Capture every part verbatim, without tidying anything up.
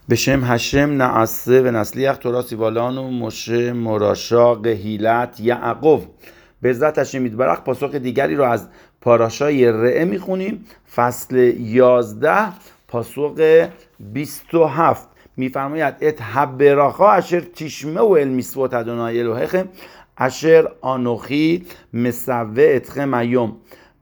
בשם השم נعسه و نسلیخ تورا سیوالان و مشه مراشا قهیلت یعقوب. به عزت هشم یتبارک پاسخ دیگری رو از پاراشای رعه میخونیم، فصل یازده پاسخ بیست و هفت. میفرماید ات haberacha اشر تشمعو ال میثوات ادونای الهیکم اشر آنوخی مسوه اتخم ایوم.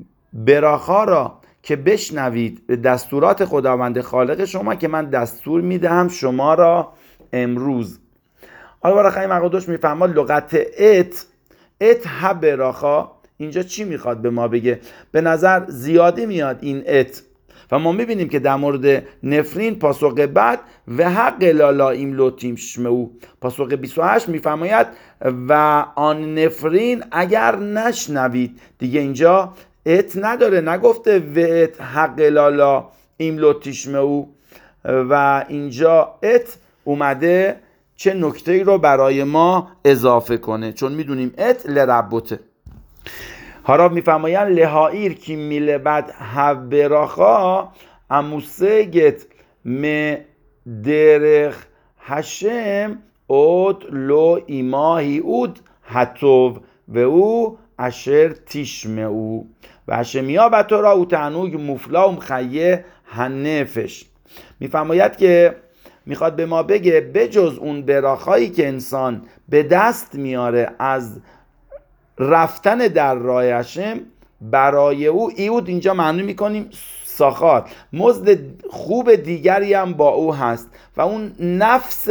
براخا را که بشنوید به دستورات خداوند خالق شما که من دستور میدهم شما را امروز. حالا برای خیلی مقادوش میفهماد لغت ات ات haberacha اینجا چی میخواد به ما بگه؟ به نظر زیادی میاد این ات و ما میبینیم که در مورد نفرین پاسخ بعد و حق لالا ایم لوتیم شمعو پاسخ بیست و هشت میفرماید و آن نفرین اگر نشنوید. دیگه اینجا ات نداره، نگفته و ات حق لالا ایم لوتیشمعو و اینجا ات اومده چه نکته‌ای رو برای ما اضافه کنه، چون میدونیم ات لربوته. هاراب میفرمایند لهایر کی میله بعد haberacha اموسگت م درخ هشم اود لو ایماهی اود هتوب و او اشر تیشمعو و هشمیا بطورا او تعنوگ مفلا و مخیه هنفش. میفرماید که میخواد به ما بگه بجز اون براخایی که انسان به دست میاره از رفتن در راه هشم، برای او ایود اینجا معنی میکنیم ساخار، مزد خوب دیگری هم با او هست و اون نفس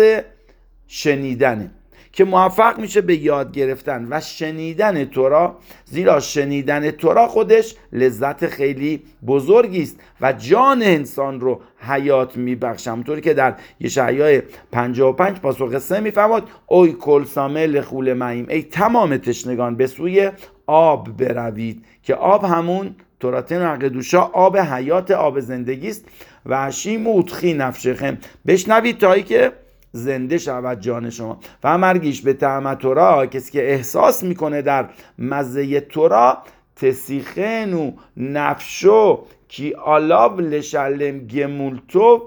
شنیدنه که موفق میشه به یاد گرفتن و شنیدن تورا، زیرا شنیدن تورا خودش لذت خیلی بزرگی است و جان انسان رو حیات میبخشه. همونطوری که در یشعیا پنجاه و پنج پاسخ سه میفرماد اوی کل سامه لخول معیم، ای تمام تشنگان به سوی آب بروید، که آب همون توراتن و عقدوشا آب حیات، آب زندگی است. و هشیم اوتخی نفشخم، بشنوید تایی که زنده شود جان شما. و مرگیش به طعم تورا، کسی که احساس میکنه در مزه تورا، تسیخنو نفشو کی آلاو لشلم گمولتو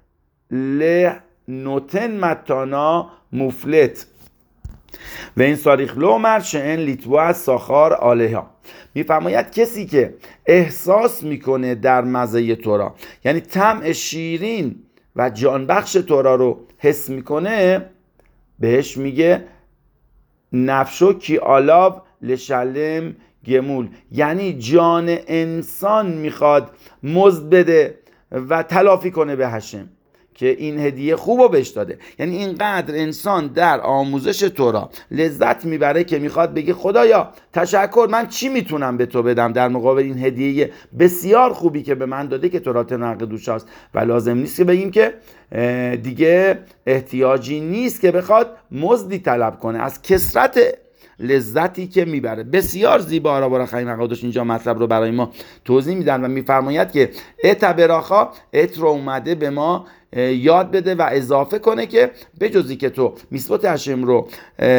لنوتن متانا مفلت و این ساریخ لومر شئن لیتوا ساخار آلها. میفرماید کسی که احساس میکنه در مزه تورا، یعنی طعم شیرین و جانبخش تورا رو حس میکنه، بهش میگه نفشو کی آلاب لشلم گمول، یعنی جان انسان میخواد مزد بده و تلافی کنه به هشم که این هدیه خوب رو بهش داده. یعنی اینقدر انسان در آموزش تورا لذت میبره که میخواد بگه خدایا تشکر، من چی میتونم به تو بدم در مقابل این هدیه بسیار خوبی که به من داده که تورات نقدوش هست. و لازم نیست که بگیم که دیگه احتیاجی نیست که بخواد مزدی طلب کنه از کثرت لذتی که میبره. بسیار زیبا را برای خیلی مقادش اینجا مطلب رو برای ما توضیح میدن و میفرماید که ات براخا ات رو اومده به ما یاد بده و اضافه کنه که بجزی که تو میثوات هشم رو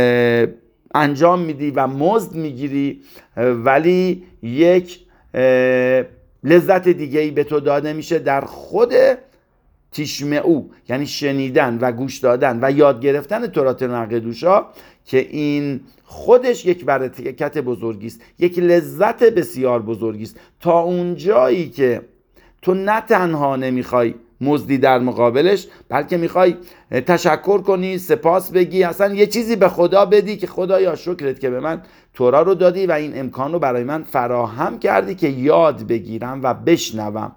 انجام میدی و مزد میگیری، ولی یک لذت دیگه‌ای به تو داده میشه در خود تشمعو، یعنی شنیدن و گوش دادن و یاد گرفتن تورات نقدوشا، که این خودش یک برکت بزرگی است، یک لذت بسیار بزرگی است. تا اون جایی که تو نه تنها نمیخوای مزدی در مقابلش، بلکه میخوای تشکر کنی، سپاس بگی، اصلا یه چیزی به خدا بدی که خدایا شکرت که به من تورا رو دادی و این امکان رو برای من فراهم کردی که یاد بگیرم و بشنوم.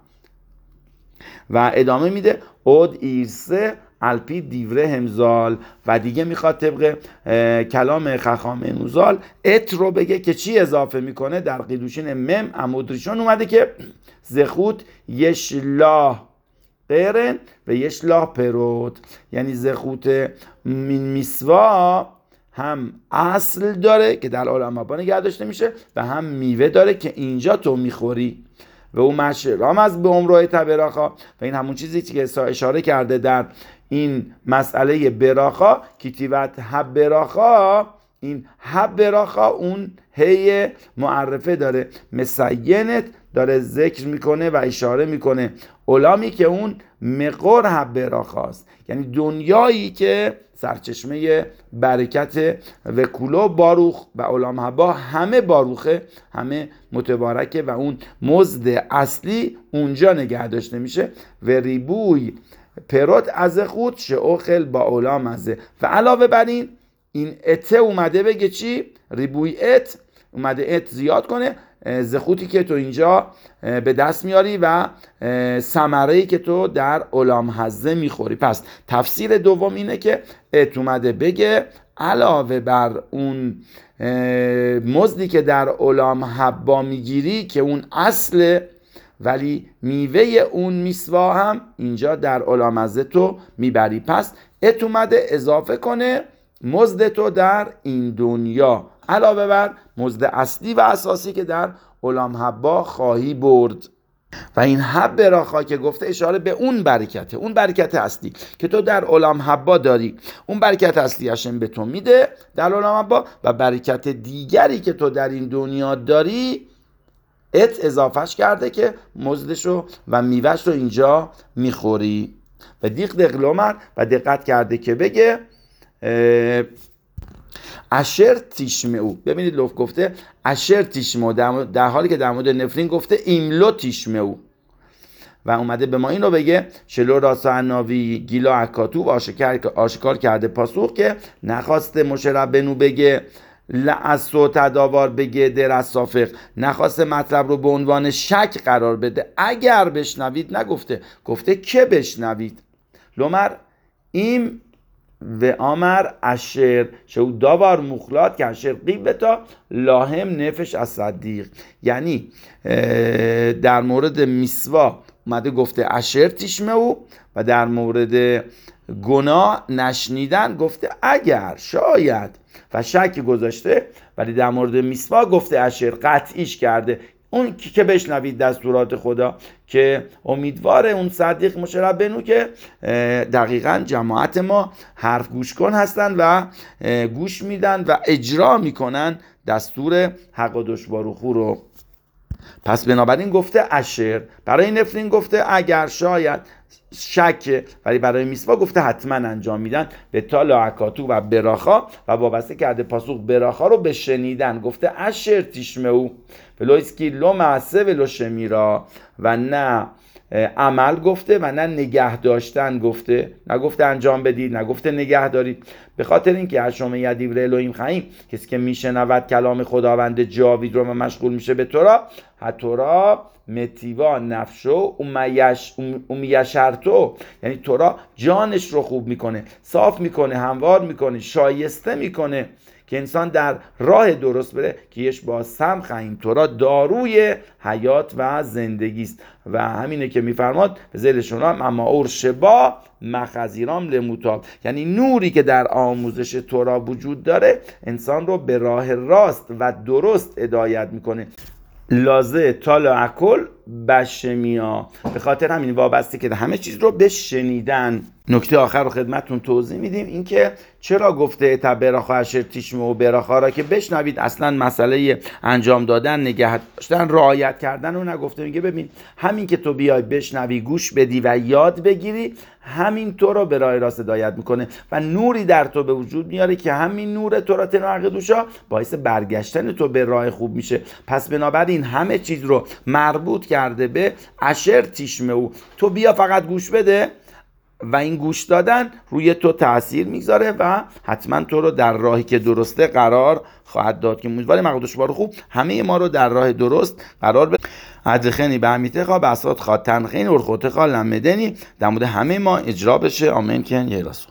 و ادامه میده اود ایرسه الپی دیوره همزال، و دیگه میخواد طبق کلام خخام انوزال ات رو بگه که چی اضافه میکنه. در قیدوشین مم عمودریشون اومده که زخوت یشلاه قرن و یشلاه پرود، یعنی زخوت میسوا هم اصل داره که در عالم ابا نگه داشته میشه و هم میوه داره که اینجا تو میخوری. و او مشرام از به عمره تبراخا، و این همون چیزی که اشاره کرده در این مسئله براخا، کتیبت haberacha، این haberacha اون هی معرفه داره، مسینت داره ذکر میکنه و اشاره میکنه اولامی که اون مقر haberacha است، یعنی دنیایی که سرچشمه برکت و کلو باروخ و علام هبا همه باروخه، همه متبارکه و اون مزد اصلی اونجا نگه داشته میشه. و ریبوی پرات از خود شعوخل با علام ازه. و علاوه بر این این اته اومده بگه چی؟ ریبوی ات اومده ات زیاد کنه زخوتی که تو اینجا به دست میاری و ثمره‌ای که تو در علام حزه میخوری. پس تفسیر دوم اینه که ات اومده بگه علاوه بر اون مزدی که در علام حبا میگیری که اون اصله، ولی میوه اون میسوا هم اینجا در علام حزه تو میبری. پس ات اومده اضافه کنه مزد تو در این دنیا علاوه بر مزد اصلی و اساسی که در علام حبا خواهی برد. و این حب براخا که گفته اشاره به اون برکته، اون برکت اصلی که تو در علام حبا داری، اون برکت اصلی هاشم به تو میده در علام حبا، و برکت دیگری که تو در این دنیا داری ات اضافهش کرده که مزدشو و میوهش رو اینجا میخوری. و دیق دقلومر و دقت کرده که بگه اشر تیشمعو. ببینید لوف گفته اشر تیشمعو در حالی که در مورد نفرین گفته ایملو تیشمعو، و اومده به ما این رو بگه شلو راسا عناوی گیلا اکاتو و آشکار کرده پاسوخ که نخواسته مشه ربنو بگه لعصو تداوار بگه در از صافق، نخواسته مطلب رو به عنوان شک قرار بده. اگر بشنوید نگفته، گفته که بشنوید. لومر این و آمر اشر شو داوار مخلات که اشر قیبتا لاهم نفش از صدیق، یعنی در مورد میسوا اومده گفته اشر تیشمعو و در مورد گناه نشنیدن گفته اگر شاید و شک گذاشته، ولی در مورد میسوا گفته اشر قطعیش کرده. اون که بشنوید دستورات خدا که امیدواره اون صدیق مشرب بنو که دقیقاً جماعت ما حرف گوش کن هستن و گوش میدن و اجرا میکنن دستور حق و دشواروخو رو. پس بنابراین گفته اشر، برای نفرین گفته اگر شاید شک، ولی برای میسوا گفته حتما انجام میدن. به تا لاعکاتو و براخا و وابسته کرده پاسوخ براخا رو به شنیدن، گفته اشر تیشمعو ولویسکی لو معسه ولو شمیرا، و نه عمل گفته و نه نگه داشتن گفته، نگفته انجام بدید، نگفته نگه دارید. به خاطر اینکه اشوم یدیور الوهیم خیم، کسی که میشنود کلام خداوند جاوید رو و مشغول میشه به تورا، هتورا متیوا نفشو امیشرتو، یعنی تورا جانش رو خوب میکنه، صاف میکنه، هموار میکنه، شایسته میکنه که انسان در راه درست بره که یش با سم خیم. تورا داروی حیات و زندگی است و همینه که میفرماد به ذیل شنام اما اور شبا مخزیرام لموتاب، یعنی نوری که در آموزش تورا وجود داره انسان رو به راه راست و درست هدایت میکنه. لازه تالا اکل بشمیا، به خاطر همین وابسته که همه چیز رو بشنیدن. نکته آخر رو خدمتتون توضیح میدیم، این که چرا گفته تا براخا اشر تیشمه و براخا را که بشنوید، اصلا مسئله انجام دادن، نگه داشتن، رعایت کردن رو نگفته. میگه ببین همین که تو بیای بشنوی، گوش بدی و یاد بگیری، همین تو رو به راه راست هدایت میکنه و نوری در تو به وجود میاره که همین نور تو را تناقض دوشا باعث برگشتن تو به راه خوب میشه. پس بنابراین همه چیز رو مربوط کرده به اشر تیشمه او، تو بیا فقط گوش بده و این گوش دادن روی تو تأثیر میگذاره و حتما تو رو در راهی که درسته قرار خواهد داد. که امیدواریم مقدوش بارو خوب همه ما رو در راه درست قرار بده. ادخنی به همیته خواه بسات خواه تنخین ورخوته خواه لمدنی در مورد همه ما اجرا بشه. آمین کن یه رسول.